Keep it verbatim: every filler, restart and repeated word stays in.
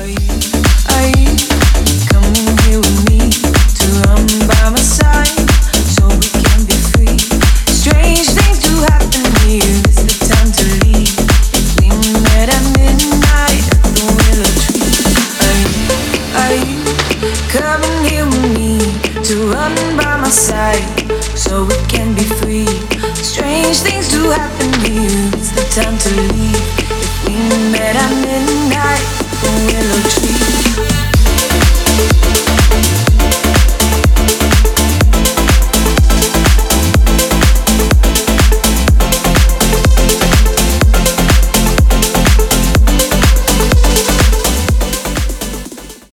so we can be free. Strange things do happen here, it's the time to leave.